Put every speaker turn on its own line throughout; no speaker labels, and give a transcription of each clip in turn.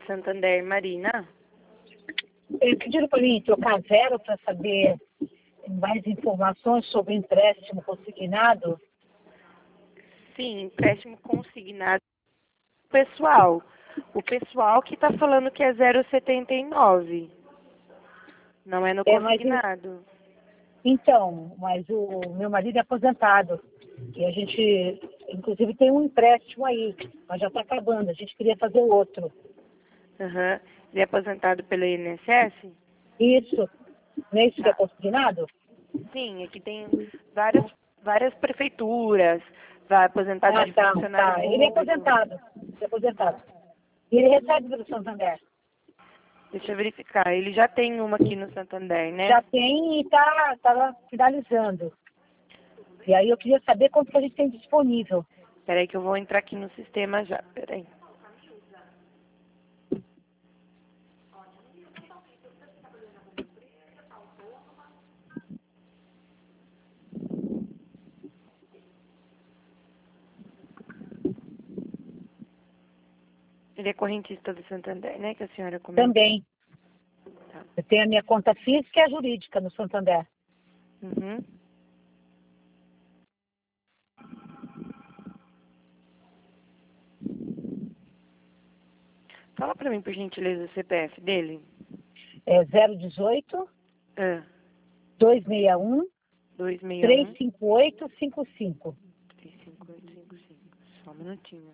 Santander, Marina.
Eles pediram para mim trocar zero para saber mais informações sobre empréstimo consignado.
Sim, empréstimo consignado. O pessoal que está falando que é 0,79. Não é no consignado.
Então, mas o meu marido é aposentado. E a gente, inclusive, tem um empréstimo aí, mas já está acabando. A gente queria fazer o outro.
Uhum. Ele é aposentado pelo INSS?
Isso. Não é isso que é consignado?
Sim, aqui tem várias prefeituras, vai aposentado de funcionário
Tá.
público.
Ele é aposentado. Ele é aposentado. E ele recebe pelo Santander.
Deixa eu verificar. Ele já tem uma aqui no Santander, né?
Já tem e tá finalizando. E aí eu queria saber quanto que a gente tem disponível.
Peraí que eu vou entrar aqui no sistema já. Peraí. Ele é correntista do Santander, né? Que a senhora comentou.
Também.
Tá.
Eu tenho a minha conta física e a jurídica no Santander.
Uhum. Fala pra mim, por gentileza, o CPF dele.
É 018
Ah,
261
261
35855.
35855. Só um minutinho.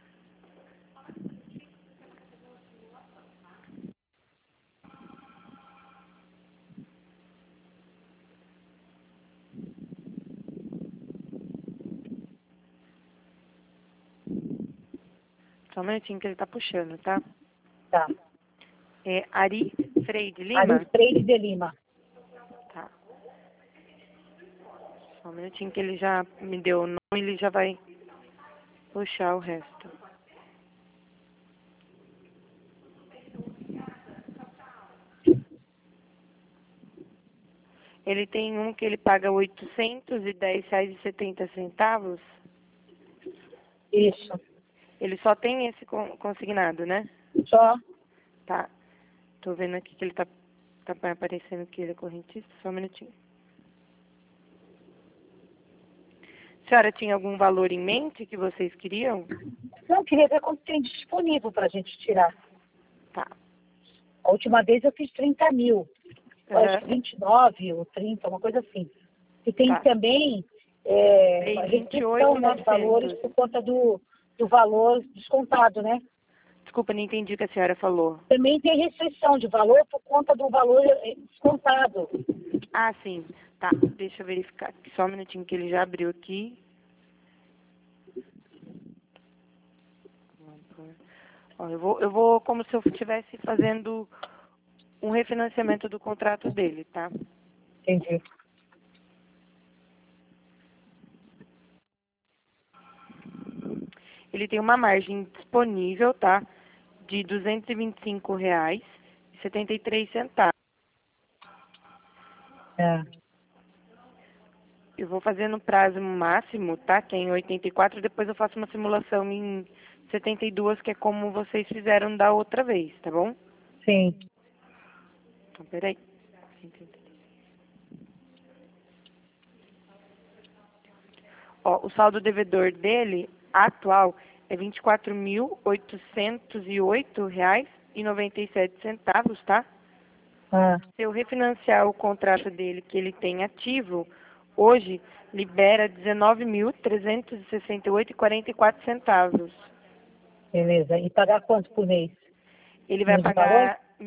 Só um minutinho que ele tá puxando, tá?
Tá.
É Ari Freire Lima?
Ari Freire de Lima.
Tá. Só um minutinho que ele já me deu o nome, ele já vai puxar o resto. Ele tem um que ele paga R$ 810,70.
Isso.
Ele só tem esse consignado, né?
Só.
Tá. Tô vendo aqui que ele tá aparecendo que ele é correntista. Só um minutinho. A senhora tinha algum valor em mente que vocês queriam?
Não, queria ver quanto tem disponível para a gente tirar.
Tá.
A última vez eu fiz 30 mil. Eu acho que 29 ou 30, uma coisa assim. E tem também a restrição, né, de valores por conta do valor descontado, né?
Desculpa, não entendi o que a senhora falou.
Também tem restrição de valor por conta do valor descontado.
Ah, sim. Tá, deixa eu verificar aqui. Só um minutinho que ele já abriu aqui. Ó, eu vou como se eu estivesse fazendo um refinanciamento do contrato dele, tá?
Entendi.
Ele tem uma margem disponível, tá? De R$ 225,73.
É.
Eu vou fazer no prazo máximo, tá? Que é em 84, depois eu faço uma simulação em 72, que é como vocês fizeram da outra vez, tá bom?
Sim.
Então, peraí. Ó, o saldo devedor dele, atual, é R$ 24.808,97, tá? Se eu refinanciar o contrato dele que ele tem ativo, hoje libera R$ 19.368,44.
Beleza. E pagar quanto por mês?
Ele vai pagar R$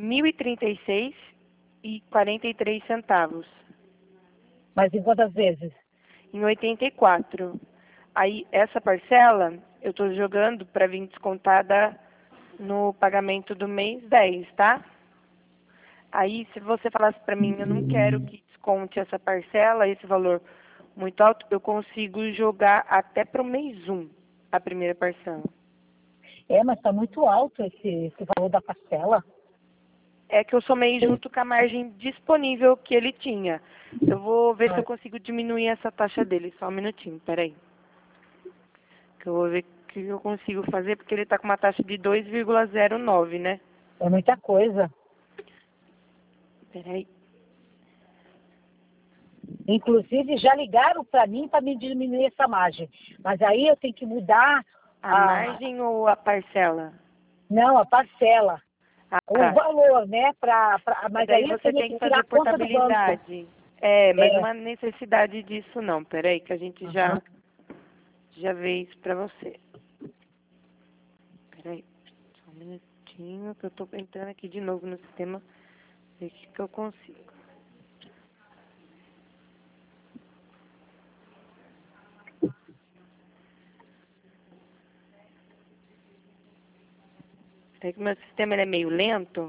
1.036,43.
Mas em quantas vezes?
Em 84. Aí, essa parcela, eu estou jogando para vir descontada no pagamento do mês 10, tá? Aí, se você falasse para mim, eu não quero que desconte essa parcela, esse valor muito alto, eu consigo jogar até para o mês 1, a primeira parcela.
Mas está muito alto esse valor da parcela.
É que eu somei junto com a margem disponível que ele tinha. Eu vou ver se eu consigo diminuir essa taxa dele. Só um minutinho, peraí. Que eu vou ver o que eu consigo fazer, porque ele está com uma taxa de 2,09, né?
É muita coisa.
Peraí.
Inclusive, já ligaram para mim para me diminuir essa margem. Mas aí eu tenho que mudar
A margem ou a parcela?
Não, a parcela. O
Tá.
valor, né? Mas
daí
aí
você tem que fazer portabilidade. Mas não há necessidade disso não. Peraí, que a gente já vê isso para você. Peraí, só um minutinho que eu tô entrando aqui de novo no sistema, ver o que eu consigo. Peraí que o meu sistema ele é meio lento.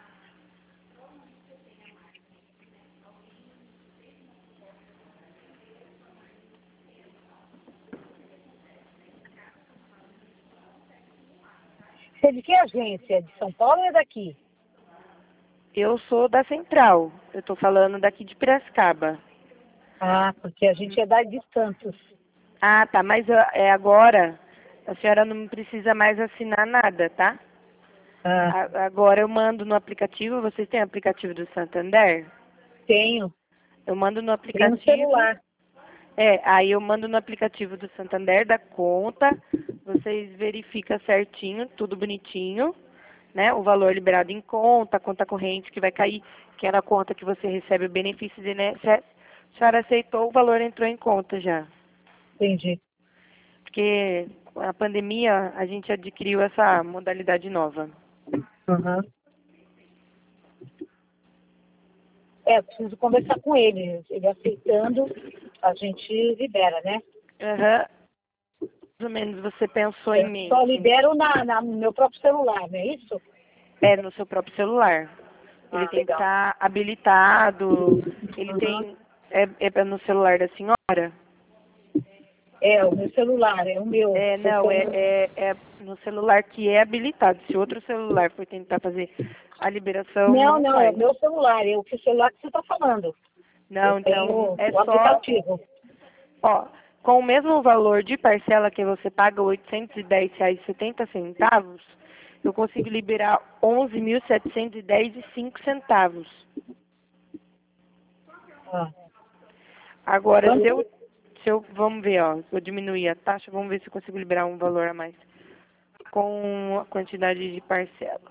Você é de que agência? De São Paulo ou é daqui?
Eu sou da Central. Eu tô falando daqui de Piracicaba.
Ah, porque a gente é de Santos.
Ah, tá. Mas agora a senhora não precisa mais assinar nada, tá? Agora eu mando no aplicativo. Vocês têm aplicativo do Santander?
Tenho.
Eu mando no
Tenho
aplicativo.
no celular.
Aí eu mando no aplicativo do Santander da conta. Vocês verificam certinho, tudo bonitinho, né? O valor liberado em conta, a conta corrente que vai cair, que é na conta que você recebe o benefício de INSS. A senhora aceitou, o valor entrou em conta já.
Entendi.
Porque com a pandemia a gente adquiriu essa modalidade nova.
Eu preciso conversar com ele. Ele aceitando, a gente libera, né?
Mais ou menos você pensou em mente.
Só libero no meu próprio celular, não é isso?
É, no seu próprio celular. Ele tem que estar habilitado. Ele tem... É no celular da senhora?
É, o meu celular, é o meu.
Não, é no celular que é habilitado. Se outro celular for tentar fazer a liberação,
Não,
vai.
é o meu celular, é o celular que você está falando.
Não, então é
o
só...
aplicativo.
Ó, com o mesmo valor de parcela que você paga, R$ 810,70, eu consigo liberar R$ 11.710,05. Agora, vamos ver, ó, vou diminuir a taxa, vamos ver se eu consigo liberar um valor a mais com a quantidade de parcelas.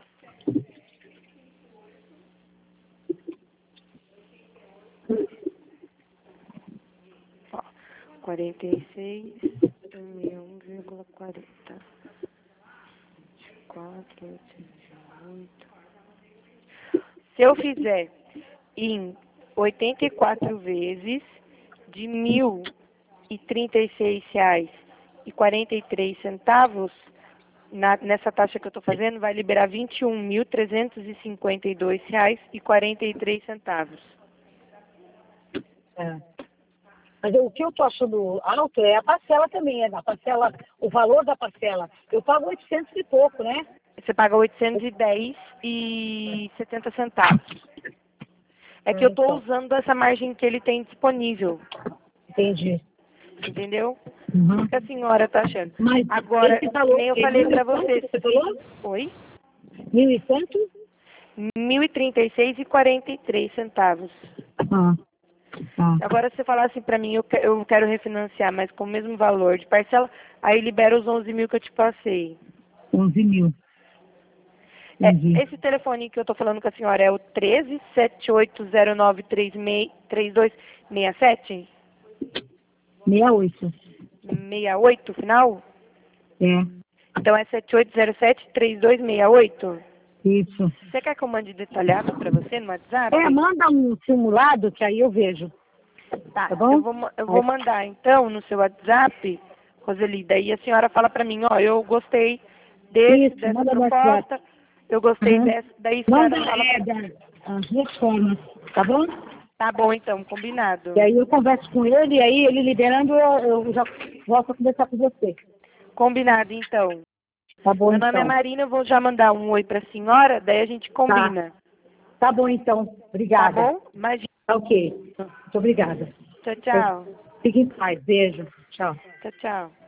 Ó, 46.001,40. 24.808. Se eu fizer em 84 vezes de R$ 1.036,43, nessa taxa que eu estou fazendo, vai liberar R$ 21.352,43.
Mas o que eu estou achando alto é a parcela também, a parcela, o valor da parcela. Eu pago 800 e pouco, né?
Você paga R$ 810,70. É que eu estou usando essa margem que ele tem disponível.
Entendi.
Entendeu? O que a senhora está achando?
Mas
agora, nem eu falei para você.
Você falou?
Oi?
1.000 e quanto?
R$ 1.036,43. Agora, se você falar assim para mim, eu quero refinanciar, mas com o mesmo valor de parcela, aí libera os 11 mil que eu te passei.
11 mil.
Esse telefone que eu estou falando com a senhora é o 13-7809-3267?
68.
68, final?
É.
Então é 7807-3268?
Isso.
Você quer que eu mande detalhado para você no WhatsApp?
Manda um simulado que aí eu vejo.
Tá
bom?
Eu vou mandar então no seu WhatsApp, Roseli, daí a senhora fala para mim, ó, eu gostei dessa proposta, eu gostei dessa, daí a senhora fala...
as duas formas, tá bom?
Tá bom então, combinado.
E aí eu converso com ele, e aí ele liberando, eu já volto a conversar com você.
Combinado então.
Tá bom,
Meu nome é Marina, eu vou já mandar um oi pra senhora, daí a gente combina.
Tá bom então, obrigada.
Tá bom? Imagina.
Ok, muito obrigada.
Tchau, tchau.
Fique em paz, beijo, tchau.
Tchau, tchau.